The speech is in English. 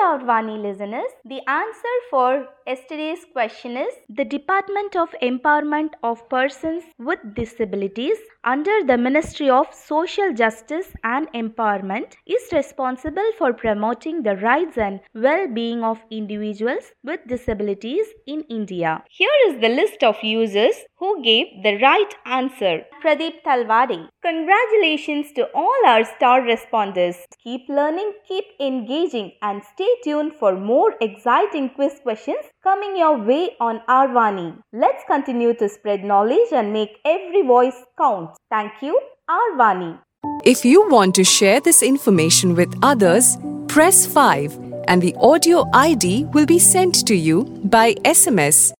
Arvani listeners, the answer for yesterday's question is the Department of Empowerment of Persons with Disabilities under the Ministry of Social Justice and Empowerment is responsible for promoting the rights and well-being of individuals with disabilities in India. Here is the list of users who gave the right answer. Pradeep Talwade. Congratulations to all our star responders. Keep learning, keep engaging, and stay tuned for more exciting quiz questions coming your way on Arvani. Let's continue to spread knowledge and make every voice count. Thank you, Arvani. If you want to share this information with others, press 5 and the audio ID will be sent to you by SMS.